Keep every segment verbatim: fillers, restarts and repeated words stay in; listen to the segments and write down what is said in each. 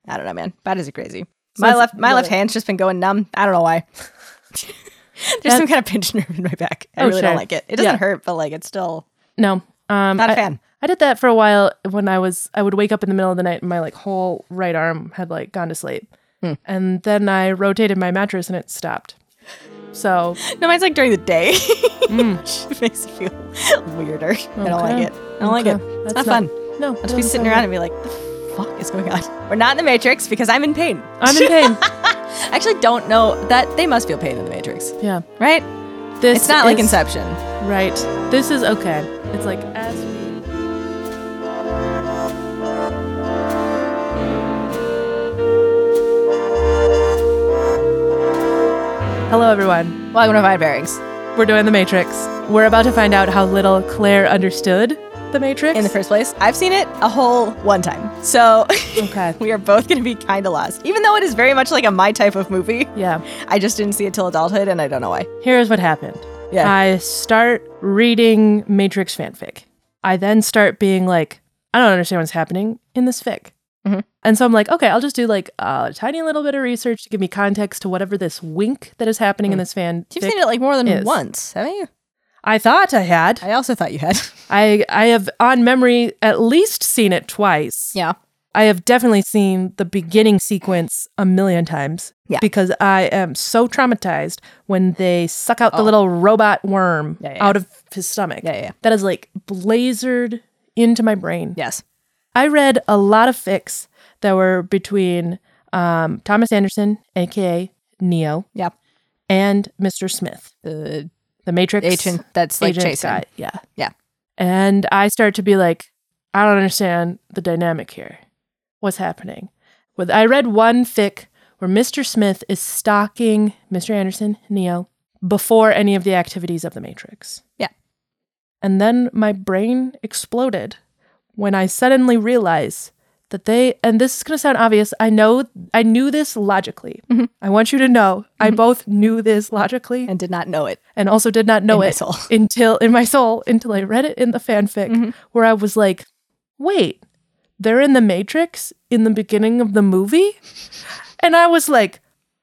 I don't know, man. Bodies are crazy. My so left my left hand's just been going numb. I don't know why. There's some kind of pinched nerve in my back. I oh, really sure. don't like it. It doesn't yeah. hurt, but like it's still no. Um, not a I, fan. I did that for a while when I was. I would wake up in the middle of the night and my like whole right arm had like gone to sleep, hmm. and then I rotated my mattress and it stopped. So no, mine's like during the day. mm. It makes me feel weirder. Okay. I don't like it. I don't okay. like it. It's That's not, not fun. No, I'll just be sitting around and be like, "The fuck is going on?" We're not in the Matrix because I'm in pain. I'm in pain. I actually don't know that they must feel pain in the Matrix. Yeah. Right? This it's not is, like Inception. Right. This is okay. It's like as we... Hello, everyone. Welcome to Fine Bearings. We're doing The Matrix. We're about to find out how little Claire understood The Matrix. In the first place. I've seen it a whole one time. So okay. we are both going to be kind of lost. Even though it is very much like a my type of movie. Yeah. I just didn't see it till adulthood, and I don't know why. Here's what happened. Yeah. I start reading Matrix fanfic. I then start being like, I don't understand what's happening in this fic. Mm-hmm. And so I'm like, okay, I'll just do like a tiny little bit of research to give me context to whatever this wink that is happening mm. in this fan. You've seen it like more than is. once, haven't you? I thought I had. I also thought you had. I I have on memory at least seen it twice. Yeah. I have definitely seen the beginning sequence a million times. Yeah. Because I am so traumatized when they suck out oh. the little robot worm yeah, yeah. out of his stomach. Yeah, yeah. That is like blazered into my brain. Yes. I read a lot of fics that were between um, Thomas Anderson, a k a. Neo. Yeah. And Mister Smith. The the Matrix agent that's like agent chasing. Guy. Yeah. Yeah. And I start to be like, I don't understand the dynamic here. What's happening? With I read one fic where Mister Smith is stalking Mister Anderson, Neo, before any of the activities of the Matrix. Yeah. And then my brain exploded when I suddenly realized that they, and this is going to sound obvious, I know, I knew this logically. Mm-hmm. I want you to know, mm-hmm. I both knew this logically. And did not know it. And also did not know in it my soul. until, in my soul, until I read it in the fanfic, mm-hmm. where I was like, wait, they're in the Matrix in the beginning of the movie? And I was like,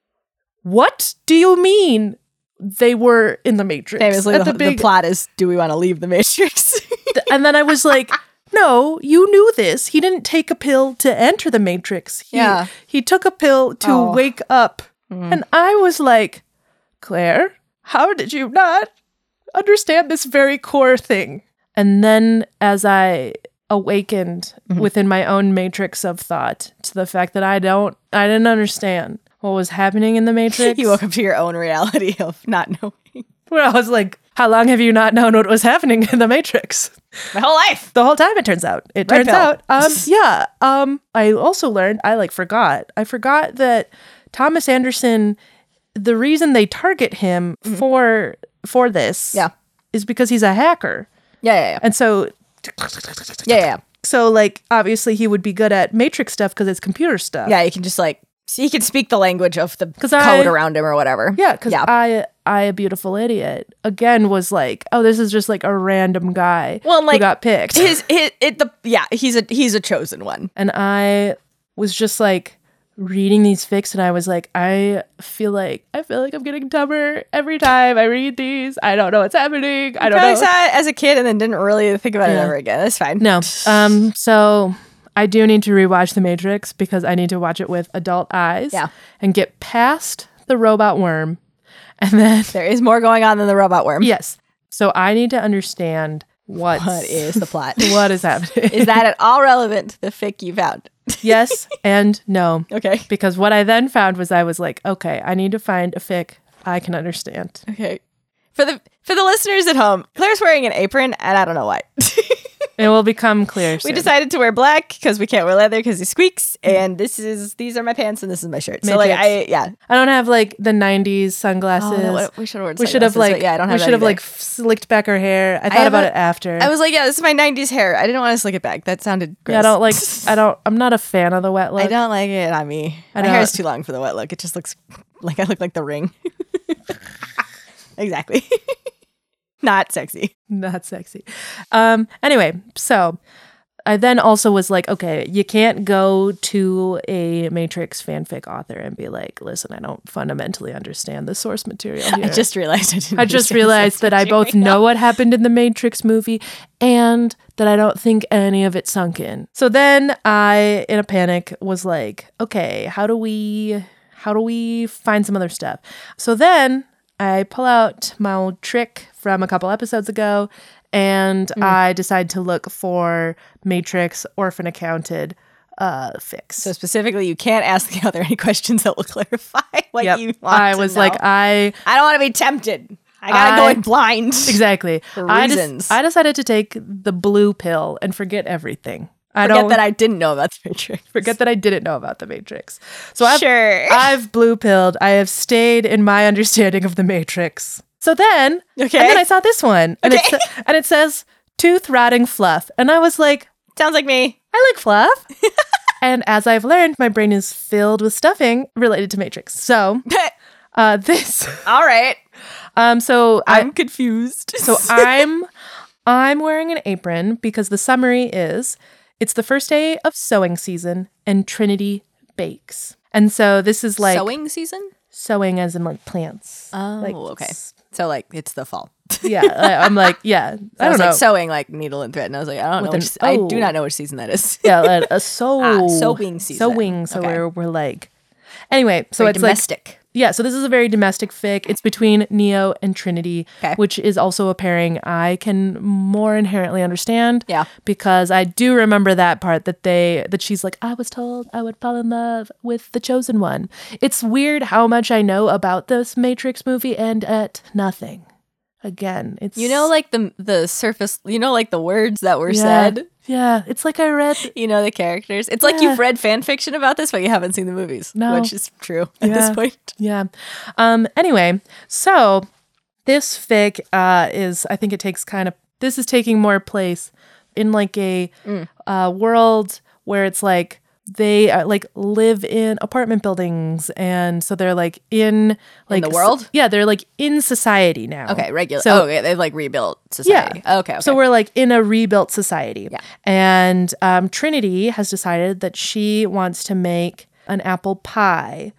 what do you mean they were in the Matrix? Famously, the, the, big... the plot is, do we want to leave the Matrix? And then I was like, no, you knew this. He didn't take a pill to enter the Matrix. He, yeah. He took a pill to oh. wake up. Mm. And I was like, Claire, how did you not understand this very core thing? And then as I awakened mm-hmm. within my own matrix of thought to the fact that I don't, I didn't understand what was happening in the Matrix. You woke up to your own reality of not knowing. Where I was like, how long have you not known what was happening in the Matrix? My whole life. The whole time, it turns out. It Red turns pill. out. Um, yeah. Um, I also learned, I like forgot. I forgot that Thomas Anderson, the reason they target him mm-hmm. for for this yeah. is because he's a hacker. Yeah, yeah, yeah. And so... Yeah, yeah. So, like, obviously he would be good at Matrix stuff because it's computer stuff. Yeah, you can just, like, he can speak the language of the code I, around him or whatever. Yeah, because yeah. I, I, a beautiful idiot, again, was like, oh, this is just, like, a random guy well, and, like, who got picked. His, his, it, the, yeah, he's a, he's a chosen one. And I was just, like, reading these fics, and I was like, I feel like, I feel like I'm getting dumber every time I read these. I don't know what's happening. I don't probably know. saw it as a kid and then didn't really think about yeah. it ever again. That's fine. No. Um. So I do need to rewatch The Matrix because I need to watch it with adult eyes. Yeah. And get past the robot worm. And then... There is more going on than the robot worm. Yes. So I need to understand what's, what is the plot. What is happening. Is that at all relevant to the fic you found? Yes and no. Okay. Because what I then found was I was like, okay, I need to find a fic I can understand. Okay. For the for the listeners at home, Claire's wearing an apron, and I don't know why. It will become clear soon. We decided to wear black because we can't wear leather because he squeaks, and this is these are my pants and this is my shirt. Matrix. So like I yeah. I don't have like the nineties sunglasses. Oh, no, we should have worn We should have like yeah, I don't have we that should have either. like slicked back our hair. I thought I about a, it after. I was like, yeah, this is my nineties hair. I didn't want to slick it back. That sounded gross. Yeah, I don't like I don't I'm not a fan of the wet look. I don't like it on me. I my don't. hair is too long for the wet look. It just looks like I look like the Ring. Exactly. Not sexy. Not sexy. Um, anyway, so I then also was like, okay, you can't go to a Matrix fanfic author and be like, listen, I don't fundamentally understand the source material here. I just realized I didn't I just realized that I both know what happened in the Matrix movie and that I don't think any of it sunk in. So then I, in a panic, was like, okay, how do we, how do we find some other stuff? So then I pull out my old trick from a couple episodes ago, and mm. I decide to look for Matrix Orphan Accounted uh, fics. So specifically, you can't ask the other any questions that will clarify what yep. you want I to was know. like, I... I don't want to be tempted. I gotta I, go in blind. Exactly. For I reasons. Des- I decided to take the blue pill and forget everything. I forget don't that I didn't know about the Matrix. Forget that I didn't know about the Matrix. So I've, sure. I've blue pilled. I have stayed in my understanding of the Matrix. So then, okay. and then I saw this one, and, okay. it, and it says tooth rotting fluff, and I was like, sounds like me. I like fluff. And as I've learned, my brain is filled with stuffing related to Matrix. So uh, this, all right. Um, so I'm I, confused. So I'm, I'm wearing an apron because the summary is, it's the first day of sewing season and Trinity bakes. And so this is like sewing season. Sewing as in like plants. Oh, like, okay. So like it's the fall. Yeah, I, I'm like, yeah. So I, I don't was know. like sewing like needle and thread, and I was like, I don't With know. an Which, I O. do not know which season that is. Yeah, like a sew. ah, sewing season. Sewing. So okay. we're we're like, anyway. So Very it's domestic. like yeah. So this is a very domestic fic. It's between Neo and Trinity, okay. which is also a pairing I can more inherently understand. Yeah, because I do remember that part that they that she's like, I was told I would fall in love with the chosen one. It's weird how much I know about this Matrix movie and at nothing. Again, it's you know, like the the surface, you know, like the words that were yeah, said. Yeah, it's like I read, you know, the characters. It's like yeah. you've read fan fiction about this, but you haven't seen the movies, no. which is true at yeah. this point. Yeah. Um. Anyway, so this fic uh is, I think it takes kind of this is taking more place in like a mm. uh, world where it's like. They uh, like live in apartment buildings, and so they're like in like in the world. S- yeah, they're like in society now. Okay, regular. So, oh, okay, they've like rebuilt society. Yeah. Okay, okay. So we're like in a rebuilt society. Yeah. And um, Trinity has decided that she wants to make an apple pie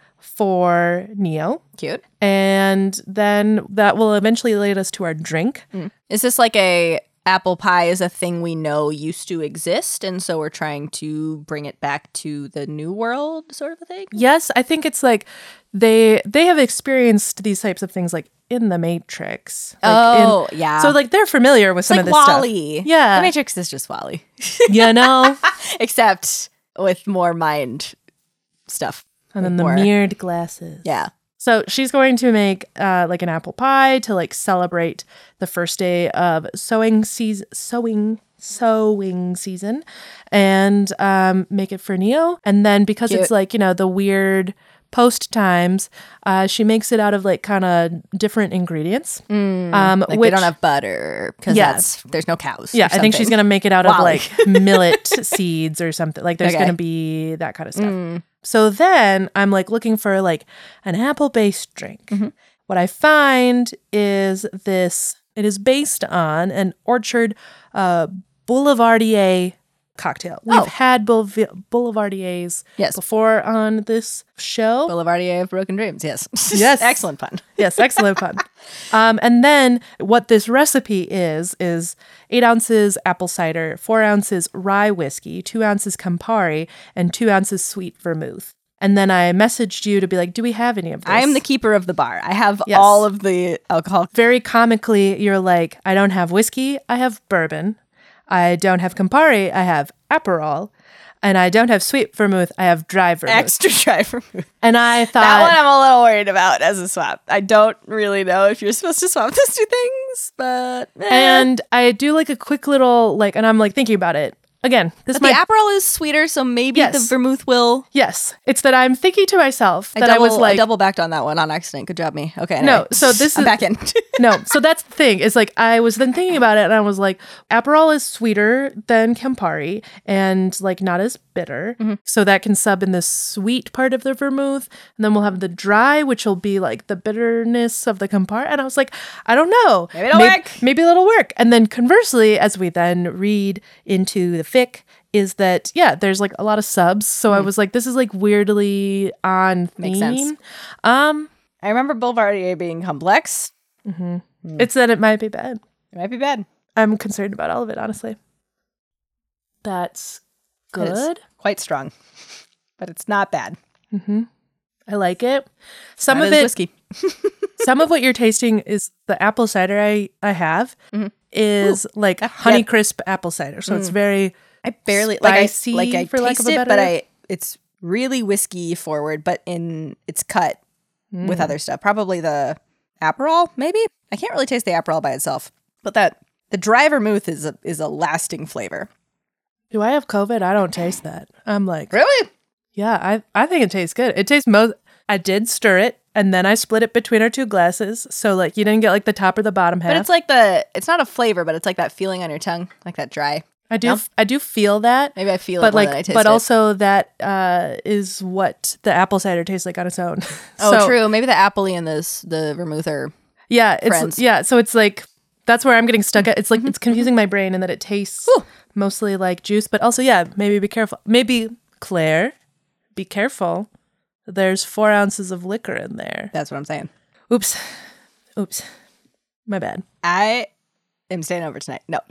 for Neo. Cute. And then that will eventually lead us to our drink. Mm. Is this like a apple pie is a thing we know used to exist, and so we're trying to bring it back to the new world sort of a thing? Yes, I think it's like they they have experienced these types of things like in the Matrix. Like oh, in, yeah. So like they're familiar with it's some like of this WALL-E. stuff. Yeah. The Matrix is just WALL-E. You know? Except with more mind stuff. And then with the more, mirrored glasses. Yeah. So she's going to make uh, like an apple pie to like celebrate the first day of sewing season, sewing sewing season, and um, make it for Neo. And then because Cute. It's like, you know, the weird post times, uh, she makes it out of like kind of different ingredients. Mm, um, like which, they don't have butter because yeah. that's there's no cows. Yeah, I think she's gonna make it out of WALL-E. like millet seeds or something. Like there's okay. gonna be that kind of stuff. Mm. So then I'm like looking for like an apple-based drink. Mm-hmm. What I find is this, it is based on an Orchard uh, Boulevardier cocktail. We've oh. had Boulev- Boulevardiers yes. before on this show. Boulevardier of Broken Dreams, yes. Yes. Excellent pun. Yes, excellent pun. Um, and then what this recipe is, is eight ounces apple cider, four ounces rye whiskey, two ounces Campari, and two ounces sweet vermouth. And then I messaged you to be like, do we have any of this? I am the keeper of the bar. I have yes. all of the alcohol. Very comically, you're like, I don't have whiskey, I have bourbon. I don't have Campari, I have Aperol. And I don't have sweet vermouth, I have dry vermouth. Extra dry vermouth. And I thought... That one I'm a little worried about as a swap. I don't really know if you're supposed to swap those two things, but... Eh. And I do like a quick little, like, and I'm like thinking about it. Again, this but might... the Aperol is sweeter, so maybe yes. the vermouth will... Yes. It's that I'm thinking to myself that I, double, I was like... I double backed on that one on accident. Good job, me. Okay, anyway. No, so this I'm is... back in. No, so that's the thing. Is like, I was then thinking about it, and I was like, Aperol is sweeter than Campari, and like not as bitter. Mm-hmm. So that can sub in the sweet part of the vermouth, and then we'll have the dry, which will be like the bitterness of the Campari. And I was like, I don't know. Maybe it'll maybe, work. Maybe it'll work. And then conversely, as we then read into the fic is that, yeah, there's like a lot of subs. So mm. I was like, this is like weirdly on theme. Makes sense. Um, I remember Boulevardier being complex. Mm-hmm. Mm. It's that it might be bad. It might be bad. I'm concerned about all of it, honestly. That's good. Quite strong, but it's not bad. Mm-hmm. I like it. Some that of is it, whiskey. Some of what you're tasting is the apple cider I I have mm-hmm. is Ooh, like Honeycrisp yeah. apple cider, so mm. it's very. I barely spicy, like I like I for taste lack of a it, better. but I it's really whiskey forward, but in it's cut mm. with other stuff. Probably the Aperol, maybe. I can't really taste the Aperol by itself, but that the dry vermouth is a is a lasting flavor. Do I have COVID? I don't taste that. I'm like, really? Yeah, I I think it tastes good. It tastes most. I did stir it, and then I split it between our two glasses, so like you didn't get like the top or the bottom half. But it's like the it's not a flavor, but it's like that feeling on your tongue, like that dry. I do, no? f- I do feel that. Maybe I feel but it more like, than I taste but it. also that uh, is what the apple cider tastes like on its own. Oh, so, true. Maybe the apple and this the vermouth are yeah, it's friends. yeah. So it's like that's where I'm getting stuck at. It's like it's confusing my brain in that it tastes Ooh. mostly like juice, but also yeah, maybe be careful. Maybe Claire, be careful. There's four ounces of liquor in there. That's what I'm saying. Oops, oops, my bad. I am staying over tonight. No.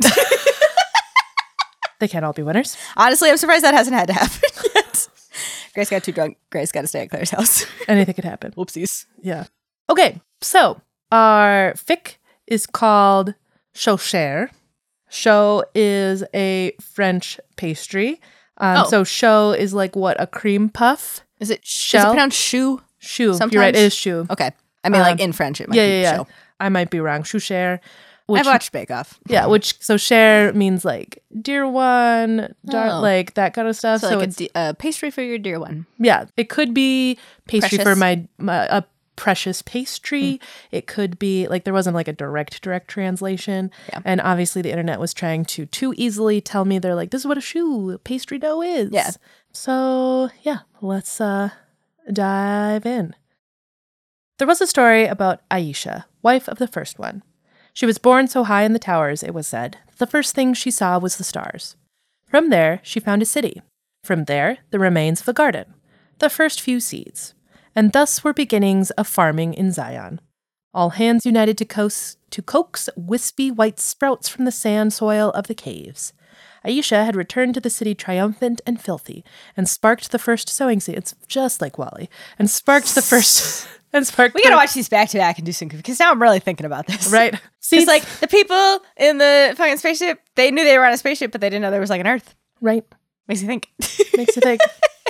They can't all be winners. Honestly, I'm surprised that hasn't had to happen yet. Grace got too drunk. Grace got to stay at Claire's house. Anything could happen. Whoopsies. Yeah. Okay, so our fic is called Chauchère. Chaux is a French pastry. Um, oh. So chaux is like what, a cream puff? Is it shell? Is it pronounced choux? Choux. You're right, it is choux. Okay. I mean, um, like in French, it might yeah, be yeah, yeah. chaux. I might be wrong. Chauchère. I've watched Bake Off. Yeah, which, so cher means like dear one, dar- oh. like that kind of stuff. So, so like it's a d- uh, pastry for your dear one. Yeah, it could be pastry Precious. for my, my a precious pastry. Mm. It could be, like there wasn't like a direct, direct translation. Yeah. And obviously the internet was trying to too easily tell me they're like, this is what a choux pastry dough is. Yeah. So yeah, let's uh, dive in. There was a story about Aisha, wife of the first one. She was born so high in the towers, it was said, the first thing she saw was the stars. From there, she found a city. From there, the remains of a garden. The first few seeds. And thus were beginnings of farming in Zion. All hands united to, coax, to coax wispy white sprouts from the sand soil of the caves. Aisha had returned to the city triumphant and filthy, and sparked the first sowing seed. It's just like Wally. And sparked the first... And sparked we gotta watch these back to back and do some, because now I'm really thinking about this. Right. It's like the people in the fucking spaceship, they knew they were on a spaceship, but they didn't know there was like an Earth. Right. Makes you think. Makes you think.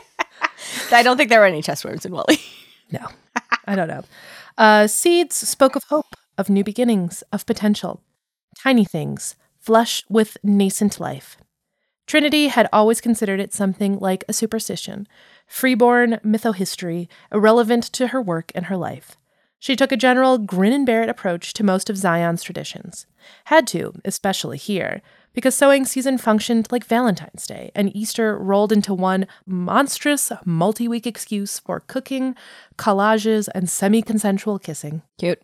I don't think there were any chest worms in Wally. No, I don't know. Uh, seeds spoke of hope, of new beginnings, of potential. Tiny things, flush with nascent life. Trinity had always considered it something like a superstition, freeborn mythohistory, irrelevant to her work and her life. She took a general grin-and-bear-it approach to most of Zion's traditions. Had to, especially here, because sowing season functioned like Valentine's Day, and Easter rolled into one monstrous multi-week excuse for cooking, collages, and semi-consensual kissing. Cute.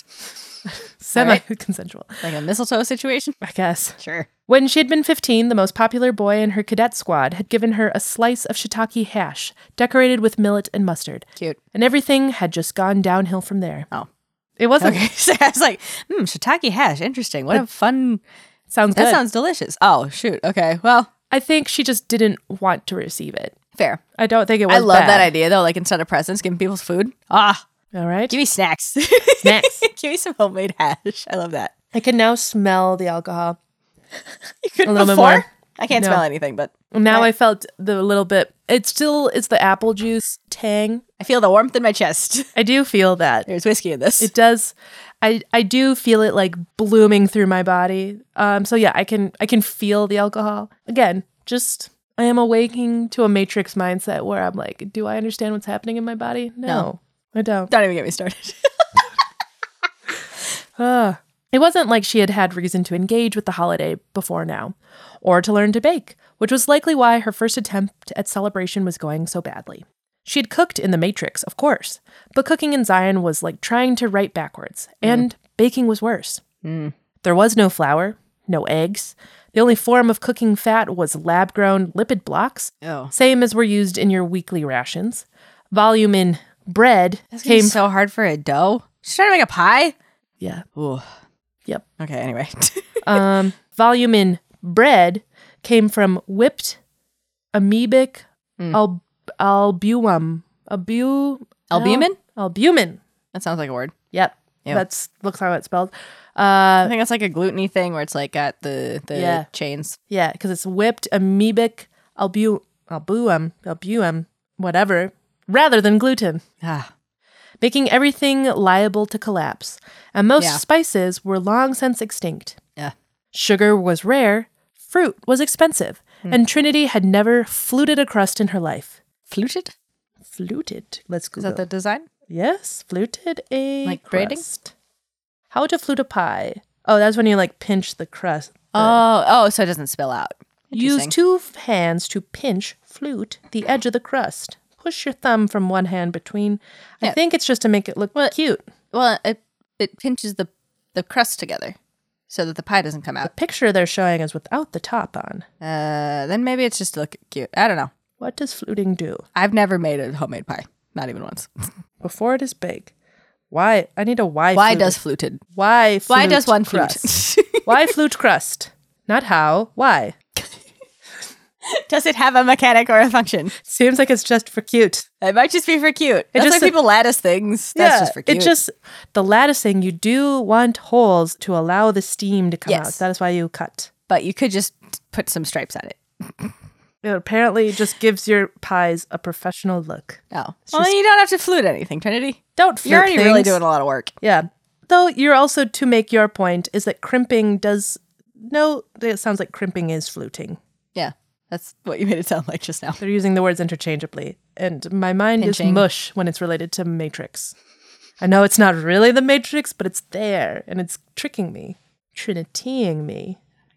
Semi-consensual. Right. Like a mistletoe situation? I guess. Sure. When she had been fifteen, the most popular boy in her cadet squad had given her a slice of shiitake hash, decorated with millet and mustard. Cute. And everything had just gone downhill from there. Oh. It wasn't. Okay. So I was like, hmm, shiitake hash. Interesting. What a fun... Sounds that good. That sounds delicious. Oh, shoot. Okay. Well... I think she just didn't want to receive it. Fair. I don't think it was I love bad. that idea, though. Like, instead of presents, giving people food. Ah. All right. Give me snacks. Snacks. Give me some homemade hash. I love that. I can now smell the alcohol. You could a little before? bit more. I can't No. smell anything, but Now right. I felt the little bit. It's still, it's the apple juice tang. I feel the warmth in my chest. I do feel that. There's whiskey in this. It does. I, I do feel it like blooming through my body. Um. So yeah, I can I can feel the alcohol. Again, just I am awaking to a Matrix mindset where I'm like, do I understand what's happening in my body? No, No. I don't. Don't even get me started. Uh, it wasn't like she had had reason to engage with the holiday before now, or to learn to bake, which was likely why her first attempt at celebration was going so badly. She had cooked in the Matrix, of course, but cooking in Zion was like trying to write backwards, and mm. baking was worse. Mm. There was no flour, no eggs, The only form of cooking fat was lab-grown lipid blocks, Oh. same as were used in your weekly rations. Volume in bread That's gonna be came... so hard for a dough. She's trying to make a pie? yeah. Ooh. Yep. Okay, anyway. um, volume in bread came from whipped amoebic Mm. al- albumin. Albu- Albumin? Al- albumin. That sounds like a word. Yep. Ew. That's looks how it's spelled. I Uh, think that's like a gluten-y thing where it's like got the, the Yeah. chains. yeah, because it's whipped amoebic albu albumin, albumin, whatever, rather than gluten, Ah. making everything liable to collapse. And most Yeah. spices were long since extinct. Yeah. Sugar was rare, fruit was expensive, Hmm. and Trinity had never fluted a crust in her life. Fluted? Fluted. Let's Is Google. that the design? Yes, fluted a Like braiding? crust. How to flute a pie. Oh, that's when you like pinch the crust. Oh, oh, so it doesn't spill out. Use Interesting. two f- hands to pinch, flute, the edge of the crust. Push your thumb from one hand between. I Yeah. think it's just to make it look cute. Well, it it pinches the the crust together so that the pie doesn't come The out. picture they're showing is without the top on. Uh, then maybe it's just to look cute. I don't know. What does fluting do? I've never made a homemade pie, not even once. Before it is big. Why? I need a why. Why flute. does fluted? Why? Flute Why does one flute? crust? Why flute crust? Not how. Why? Does it have a mechanic or a function? Seems like it's just for cute. It might just be for cute. That's just- like people lattice things. That's just for cute. It's just the latticing. You do want holes to allow the steam to come Yes. out. That is why you cut. But you could just put some stripes on it. It apparently just gives your pies a professional look. Oh. Well, just- then you don't have to flute anything, Trinity. Don't flute You're already really things. doing a lot of work. Yeah. Though you're also, to make your point, is that crimping does... No, it sounds like crimping is fluting. Yeah. That's what you made it sound like just now. They're using the words interchangeably. And my mind is Pinching. mush when it's related to Matrix. I know it's not really the Matrix, but it's there. And it's tricking me. Trinitying me.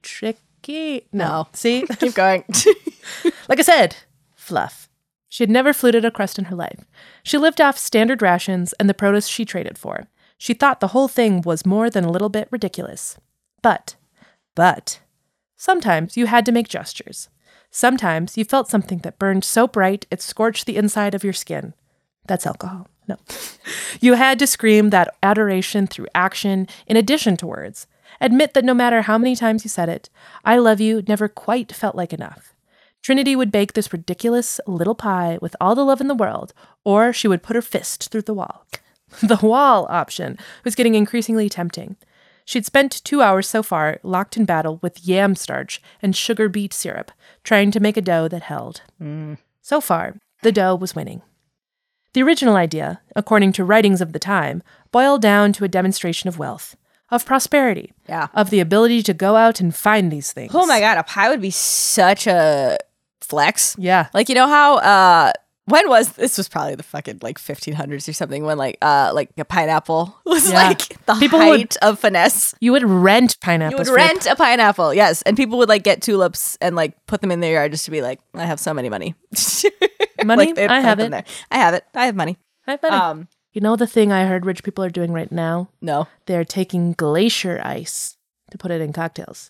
Tricky. No. No. See? Keep going. Like I said, fluff. She had never fluted a crust in her life. She lived off standard rations and the produce she traded for. She thought the whole thing was more than a little bit ridiculous. But, but, sometimes you had to make gestures. Sometimes you felt something that burned so bright it scorched the inside of your skin. That's alcohol. No. You had to scream that adoration through action in addition to words. Admit that no matter how many times you said it, I love you never quite felt like enough. Trinity would bake this ridiculous little pie with all the love in the world, or she would put her fist through the wall. The wall option was getting increasingly tempting. She'd spent two hours so far locked in battle with yam starch and sugar beet syrup, trying to make a dough that held. Mm. So far, the dough was winning. The original idea, according to writings of the time, boiled down to a demonstration of wealth, of prosperity, Yeah. of the ability to go out and find these things. Oh my God. A pie would be such a flex. Yeah. Like, you know how, uh, when was this was probably the fucking like fifteen hundreds or something when like uh like a pineapple was Yeah. like the People height would- of finesse. You would rent You pineapples. would for your rent a pineapple, yes, and people would like get tulips and like put them in their yard just to be like, I have so many money. Money? Like, they'd I plant have them it. there. I have it. I have money. I have money. Um, You know the thing I heard rich people are doing right now? no. They're taking glacier ice to put it in cocktails.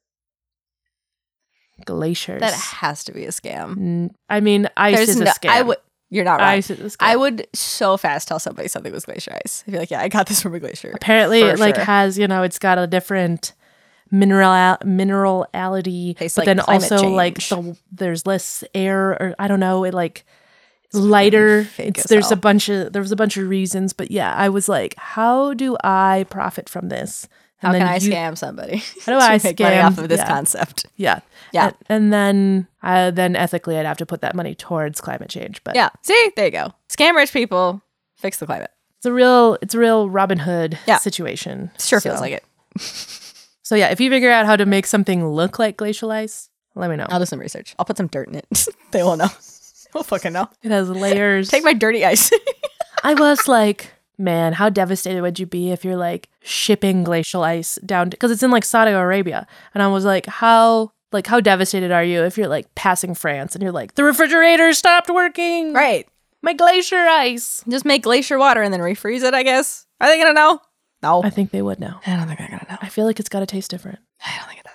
Glaciers. That has to be a scam. N- I mean, ice There's is a no- scam. I would. You're not right. Ice is a scam. I would so fast tell somebody something was glacier ice. I'd be like, yeah, I got this from a glacier. Apparently, For it like sure. has, you know, it's got a different mineral minerality, Tastes but like then climate also like change. the, there's less air, or I don't know, it like lighter. fake It's as there's hell. a bunch of there was a bunch of reasons, but yeah, I was like, how do I profit from this? How And can then I you- scam somebody? How do I to make money scam- off of this yeah. concept? Yeah, Yeah. and, and then uh, then ethically, I'd have to put that money towards climate change. But Yeah. See, there you go. Scam rich people, fix the climate. it's a real it's a real Robin Hood Yeah. situation. Sure So- feels like it. So yeah, if you figure out how to make something look like glacial ice, let me know. I'll do some research. I'll put some dirt in it. They won't know. They'll fucking know. It has layers. Take my dirty ice. I was like, man, how devastated would you be if you're like shipping glacial ice down because it's in like Saudi Arabia, and I was like, how like how devastated are you if you're like passing France and you're like, the refrigerator stopped working, Right. my glacier ice. Just make glacier water and then refreeze it, I guess. Are they going to know? No. I think they would know. I don't think they're going to know. I feel like it's got to taste different. I don't think it does.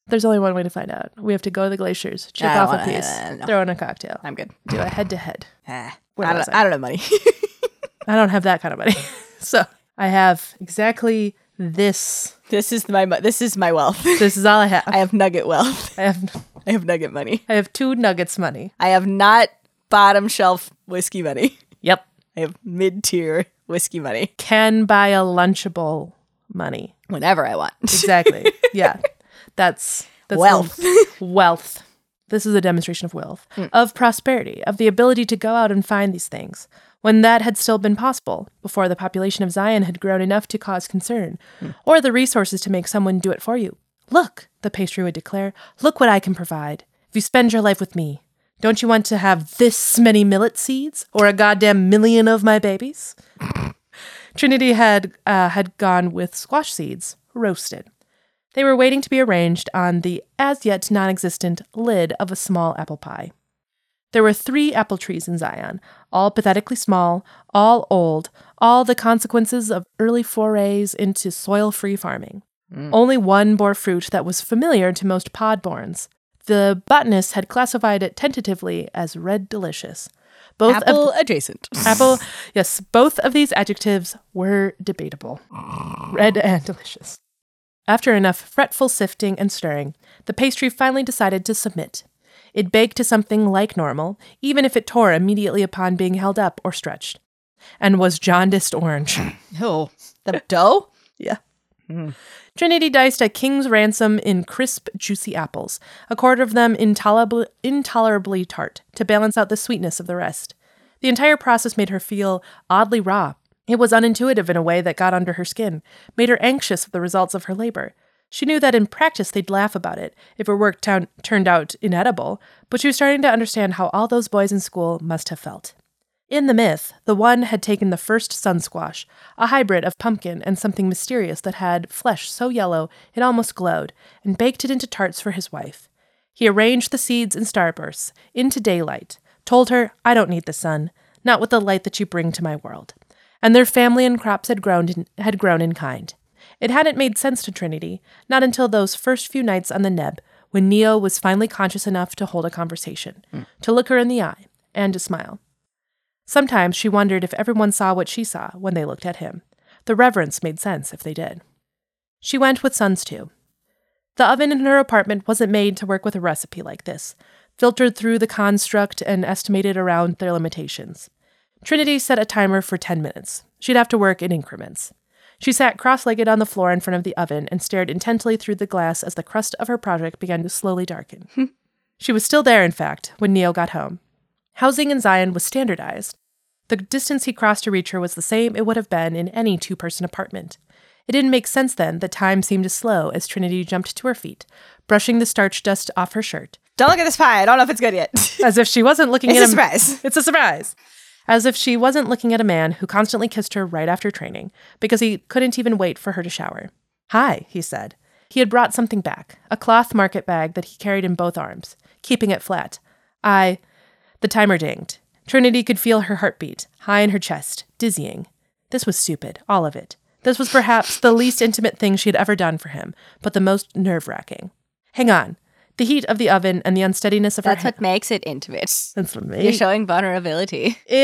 There's only one way to find out. We have to go to the glaciers, chip I off don't a wanna- piece, uh, no. throw in a cocktail, I'm good. do a head-to-head. Ah, Where I, was don't, I? I don't have money. I don't have that kind of money. So I have exactly this. This is my mo- this is my wealth. This is all I have. I have nugget wealth. I have I have nugget money. I have two nuggets money. I have not bottom shelf whiskey money. Yep. I have mid tier whiskey money. Can buy a Lunchable money. Whenever I want. Exactly. Yeah. That's, that's Wealth. the- wealth. This is a demonstration of wealth, Mm. of prosperity, of the ability to go out and find these things, when that had still been possible, before the population of Zion had grown enough to cause concern, Mm. or the resources to make someone do it for you. Look, the pastry would declare, look what I can provide. If you spend your life with me, don't you want to have this many millet seeds, or a goddamn million of my babies? Trinity had uh, had gone with squash seeds, roasted. They were waiting to be arranged on the as-yet non-existent lid of a small apple pie. There were three apple trees in Zion, all pathetically small, all old, all the consequences of early forays into soil-free farming. Mm. Only one bore fruit that was familiar to most podborns. The botanist had classified it tentatively as red delicious. Both apple of, adjacent. Apple, yes, both of these adjectives were debatable. Red and delicious. After enough fretful sifting and stirring, the pastry finally decided to submit. It baked to something like normal, even if it tore immediately upon being held up or stretched, and was jaundiced orange. Oh, the dough? Yeah. Mm. Trinity diced a king's ransom in crisp, juicy apples, a quarter of them intolerably, intolerably tart, to balance out the sweetness of the rest. The entire process made her feel oddly raw. It was unintuitive in a way that got under her skin, made her anxious of the results of her labor. She knew that in practice they'd laugh about it if her work t- turned out inedible, but she was starting to understand how all those boys in school must have felt. In the myth, the one had taken the first sun squash, a hybrid of pumpkin and something mysterious that had flesh so yellow it almost glowed, and baked it into tarts for his wife. He arranged the seeds in starbursts, into daylight, told her, I don't need the sun, not with the light that you bring to my world. And their family and crops had grown in, had grown in kind. It hadn't made sense to Trinity, not until those first few nights on the Neb, when Neo was finally conscious enough to hold a conversation, mm. to look her in the eye, and to smile. Sometimes she wondered if everyone saw what she saw when they looked at him. The reverence made sense if they did. She went with Sons too. The oven in her apartment wasn't made to work with a recipe like this, filtered through the construct and estimated around their limitations. Trinity set a timer for ten minutes. She'd have to work in increments. She sat cross-legged on the floor in front of the oven and stared intently through the glass as the crust of her project began to slowly darken. She was still there, in fact, when Neo got home. Housing in Zion was standardized. The distance he crossed to reach her was the same it would have been in any two-person apartment. It didn't make sense then that time seemed to slow as Trinity jumped to her feet, brushing the starch dust off her shirt. Don't look at this pie. I don't know if it's good yet. As if she wasn't looking it's at a surprise. It's a surprise. As if she wasn't looking at a man who constantly kissed her right after training, because he couldn't even wait for her to shower. Hi, he said. He had brought something back, a cloth market bag that he carried in both arms, keeping it flat. I... The timer dinged. Trinity could feel her heartbeat, high in her chest, dizzying. This was stupid, all of it. This was perhaps the least intimate thing she had ever done for him, but the most nerve-wracking. Hang on. The heat of the oven and the unsteadiness of That's her... That's what makes it intimate. That's what makes... You're showing vulnerability. Ew.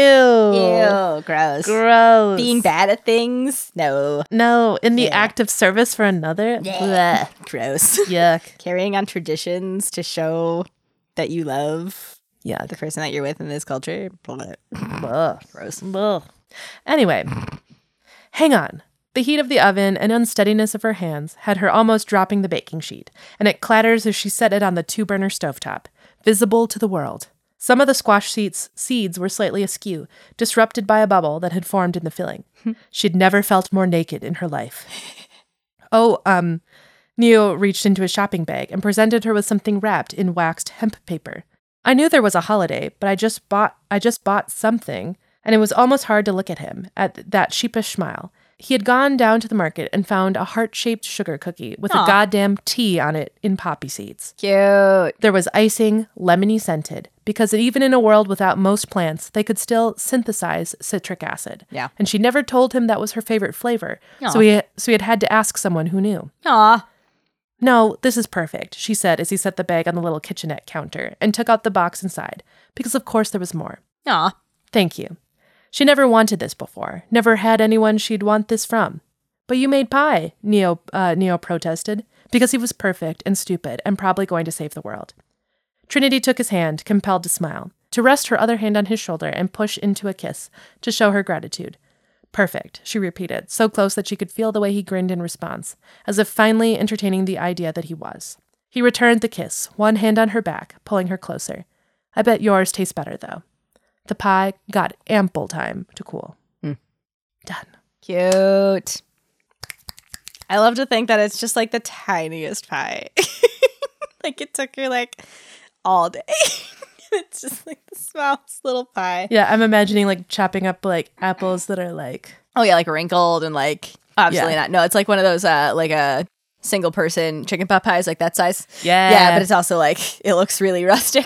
Ew, gross. Gross. Being bad at things? No. No, in the Yeah. act of service for another? Yeah. Gross. Yuck. Carrying on traditions to show that you love Yuck. the person that you're with in this culture? Blah. Ugh. Gross. Ugh. Anyway, hang on. The heat of the oven and unsteadiness of her hands had her almost dropping the baking sheet, and it clatters as she set it on the two-burner stovetop, visible to the world. Some of the squash seeds, seeds were slightly askew, disrupted by a bubble that had formed in the filling. She'd never felt more naked in her life. Oh, um, Neo reached into his shopping bag and presented her with something wrapped in waxed hemp paper. I knew there was a holiday, but I just bought, I just bought something, and it was almost hard to look at him, at that sheepish smile. He had gone down to the market and found a heart-shaped sugar cookie with Aww. a goddamn T on it in poppy seeds. Cute. There was icing, lemony scented, because even in a world without most plants, they could still synthesize citric acid. Yeah. And she never told him that was her favorite flavor, Aww. so he so he had had to ask someone who knew. Aw. No, this is perfect, she said as he set the bag on the little kitchenette counter and took out the box inside, because of course there was more. Aw. Thank you. She never wanted this before, never had anyone she'd want this from. But you made pie, Neo, uh, Neo protested, because he was perfect and stupid and probably going to save the world. Trinity took his hand, compelled to smile, to rest her other hand on his shoulder and push into a kiss to show her gratitude. Perfect, she repeated, so close that she could feel the way he grinned in response, as if finally entertaining the idea that he was. He returned the kiss, one hand on her back, pulling her closer. I bet yours tastes better, though. The pie got ample time to cool. Mm. Done. Cute. I love to think that it's just like the tiniest pie. Like it took her like all day. It's just like the smallest little pie. Yeah, I'm imagining like chopping up like apples that are like... Oh yeah, like wrinkled and like... Absolutely Yeah. not. No, it's like one of those uh like a single person chicken pot pies, like that size. Yeah. Yeah, but it's also like, it looks really rustic.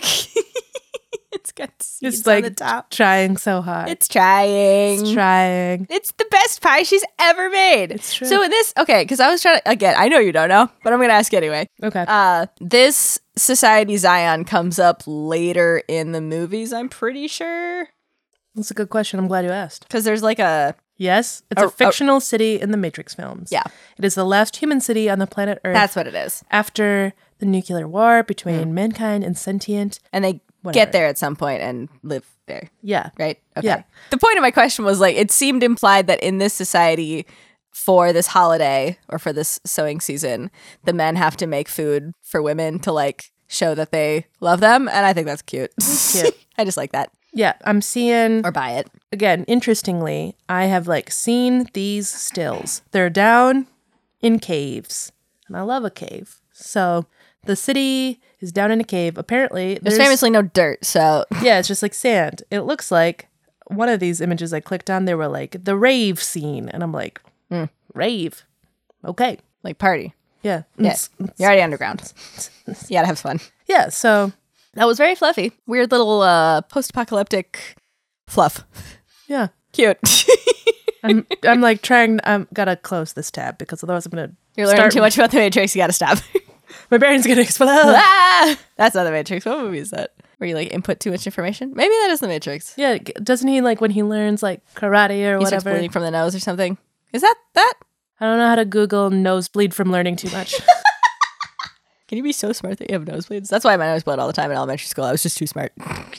It's got seeds Just like on the top. trying so hard. It's trying. It's trying. It's the best pie she's ever made. It's true. So in this, okay, because I was trying to, again, I know you don't know, but I'm going to ask you anyway. Okay. Uh, this Society Zion comes up later in the movies, I'm pretty sure. That's a good question. I'm glad you asked. Because there's like a, Yes, it's Oh, a fictional city in the Matrix films. Yeah. It is the last human city on the planet Earth that's what it is. after the nuclear war between mankind and sentient. And they Whatever. get there at some point and live there, Yeah. right? Okay. Yeah. The point of my question was like, it seemed implied that in this society, for this holiday or for this sewing season, the men have to make food for women to like show that they love them. And I think that's cute. Cute. I just like that. Yeah, I'm seeing, Or buy it. again, interestingly, I have like seen these stills. They're down in caves, and I love a cave. So the city is down in a cave. Apparently, There's there's famously no dirt, so yeah, it's just like sand. It looks like one of these images I clicked on, they were like the rave scene. And I'm like, Mm. rave. Okay. like party. Yeah. Yes. You're already underground. You gotta have fun. Yeah. So, That was very fluffy. Weird little uh, post-apocalyptic fluff. yeah. Cute. I'm, I'm like trying, I'm gotta close this tab because otherwise I'm going to You're learning too much about the Matrix. You gotta stop. My brain's going to explode. Ah! That's not the Matrix. What movie is that? Where you like input too much information? Maybe that is the Matrix. Yeah. g- Doesn't he like when he learns like karate or He starts whatever? bleeding from the nose or something. Is that that? I don't know how to Google nosebleed from learning too much. Can you be so smart that you have nosebleeds? That's why my nose bled all the time in elementary school. I was just too smart.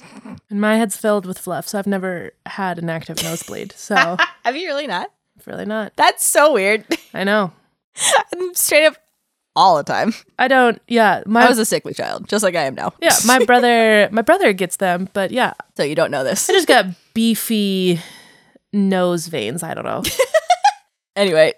And my head's filled with fluff, so I've never had an active nosebleed. So, Have you really not? really not. That's so weird. I know. I'm straight up all the time. I don't, yeah. My, I was a sickly child, just like I am now. yeah, my brother, my brother gets them, but yeah, So you don't know this. I just got beefy nose veins. I don't know. Anyway,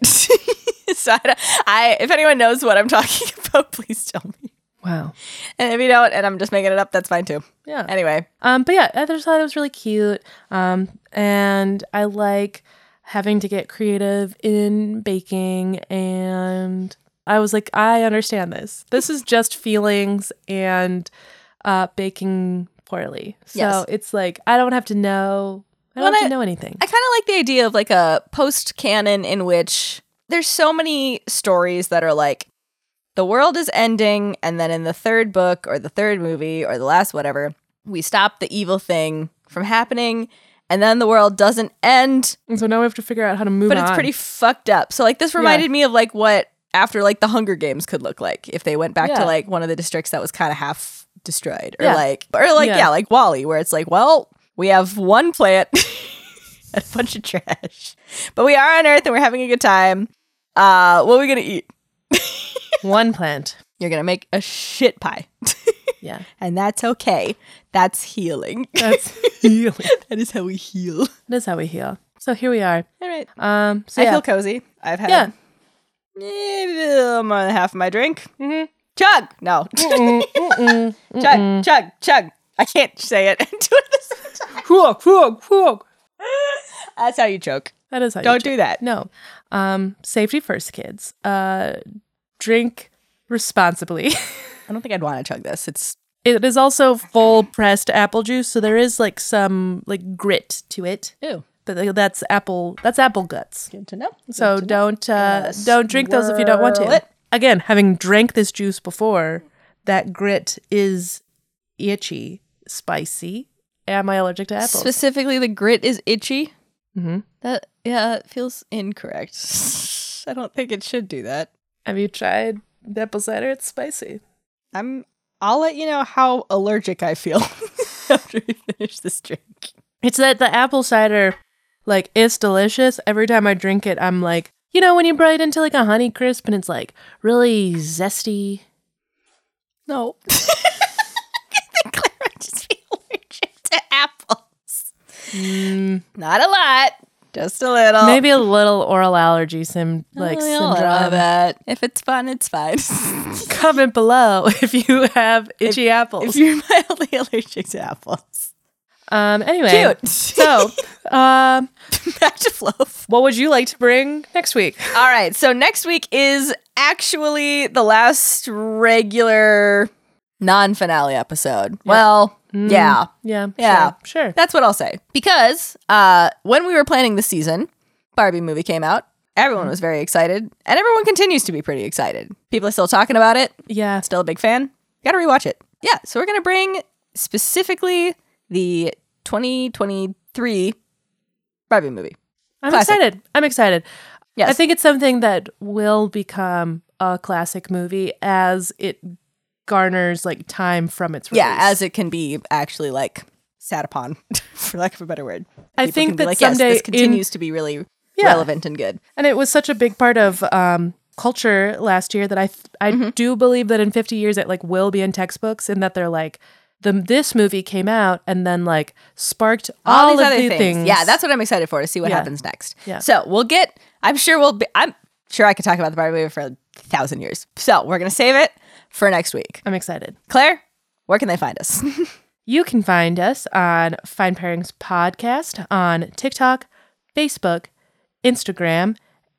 so I, I, if anyone knows what I'm talking about, please tell me. Wow. And if you don't, and I'm just making it up, that's fine too. Yeah. Anyway, Um, but yeah, I just thought it was really cute. Um, and I like having to get creative in baking, and I was like, I understand this. This is just feelings and uh, baking poorly. So Yes. it's like I don't have to know. I don't Well, have I- to know anything. I kind of like the idea of like a post canon in which there's so many stories that are like the world is ending, and then in the third book or the third movie or the last whatever, we stop the evil thing from happening, and then the world doesn't end, and so now we have to figure out how to move but on. it's pretty fucked up. So like this reminded me of like what after like the Hunger Games could look like if they went back Yeah. to like one of the districts that was kind of half destroyed, or Yeah. like or like yeah. Yeah. like Wall-E, where it's like, well, we have one plant and a bunch of trash, but we are on Earth and we're having a good time. Uh, what are we gonna eat? One plant. You're gonna make a shit pie, Yeah. and that's okay. That's healing. That's healing. That is how we heal. That's how we heal. So here we are. All right. Um, so I yeah. feel cozy. I've had Yeah. maybe a little more than half of my drink. Mhm. Chug. No. Mm-mm, mm-mm, Chug, mm-mm. chug, chug. I can't say it. Do it at the same time. Frog, frog, frog. That's how you choke. That is how Don't you do that. No. Um, safety first, kids. Uh, drink responsibly. I don't think I'd want to chug this. It's It is also full pressed apple juice, so there is like some like grit to it. ew. But like, that's apple. That's apple guts. Good to know. So Good to know. don't uh, Gonna don't drink those if you don't want swirl to. it. again, having drank this juice before, that grit is itchy, spicy. Am I allergic to apples? Specifically, the grit is itchy. Mm-hmm. That yeah, it feels incorrect. I don't think it should do that. Have you tried the apple cider? It's spicy. I'm. I'll let you know how allergic I feel after we finish this drink. It's that the apple cider, like, it's delicious. Every time I drink it, I'm like, you know, when you bite into like a Honey Crisp and it's like really zesty. No. I think Claire might just be allergic to apples. Mm. Not a lot. Just a little. Maybe a little oral allergy sim like Oh, syndrome. That. If it's fun, it's fine. Comment below if you have itchy if, apples. If you're mildly allergic to apples. Um. Anyway, Cute. So, um, back to Flo. What would you like to bring next week? All right. So next week is actually the last regular non-finale episode. Yep. Well, mm, yeah. Yeah. Yeah. Sure, sure. That's what I'll say. Because uh, when we were planning the season, Barbie movie came out. Everyone was very excited. And everyone continues to be pretty excited. People are still talking about it. Yeah. Still a big fan. Got to rewatch it. Yeah. So we're going to bring specifically the twenty twenty-three Barbie movie. I'm Classic. excited. I'm excited. Yes. I think it's something that will become a classic movie as it garners like time from its release. Yeah, as it can be actually like sat upon, for lack of a better word. I People think can be that like, someday yes, this continues in- to be really Yeah. relevant and good. And it was such a big part of um, culture last year that I th- I Mm-hmm. do believe that in fifty years it like will be in textbooks, and that they're like the this movie came out and then like sparked all, All these of other the things. things. Yeah, that's what I'm excited for, to see what Yeah. happens next. Yeah. So we'll get, I'm sure we'll be, I'm sure I could talk about the Barbie movie for a thousand years. So we're going to save it for next week. I'm excited. Claire, where can they find us? You can find us on Fine Pairings Podcast on TikTok, Facebook, Instagram,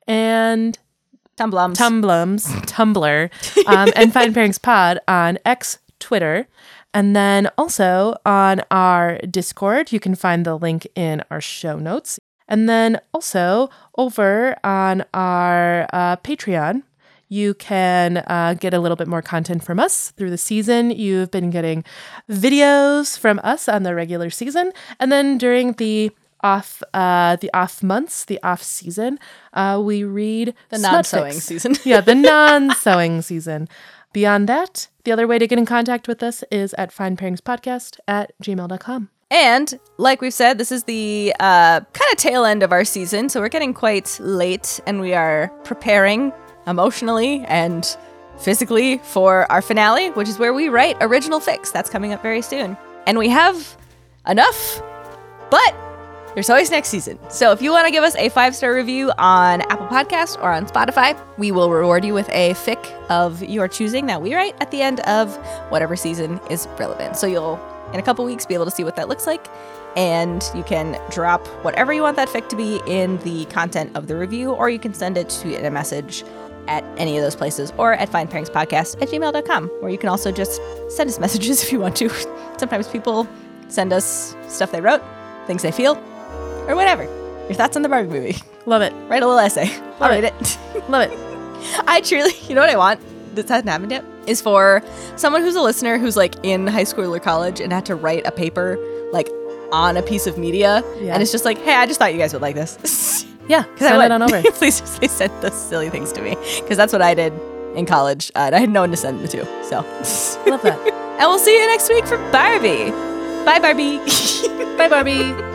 and Tumblums. Tumblums, Tumblr, um, and Fine Pairings Pod on X, Twitter. And then also on our Discord, you can find the link in our show notes. And then also over on our uh, Patreon, you can uh, get a little bit more content from us through the season. You've been getting videos from us on the regular season. And then during the off uh, the off months, the off season, uh, we read the smut non-sewing fics. season. Yeah, the non-sewing season. Beyond that, the other way to get in contact with us is at findpairingspodcast at gmail dot com. And like we've said, this is the uh, kind of tail end of our season. So we're getting quite late and we are preparing emotionally and physically for our finale, which is where we write original fics. That's coming up very soon. And we have enough, but there's always next season. So if you want to give us a five-star review on Apple Podcasts or on Spotify, we will reward you with a fic of your choosing that we write at the end of whatever season is relevant. So you'll, in a couple weeks, be able to see what that looks like. And you can drop whatever you want that fic to be in the content of the review, or you can send it to in a message at any of those places, or at findpairingspodcast at gmail dot com, where you can also just send us messages if you want to. Sometimes people send us stuff they wrote, things they feel, or whatever. Your thoughts on the Barbie movie. Love it. Write a little essay. I'll Love read it. Love it. I truly, you know what I want? This hasn't happened yet. Is for someone who's a listener who's like in high school or college and had to write a paper like on a piece of media. Yeah. And it's just like, hey, I just thought you guys would like this. Yeah, Because I send would. it on over. Please just say send those silly things to me. Because that's what I did in college. Uh, and I had no one to send them to. So. Love that. And we'll see you next week for Barbie. Bye, Barbie. Bye, Barbie.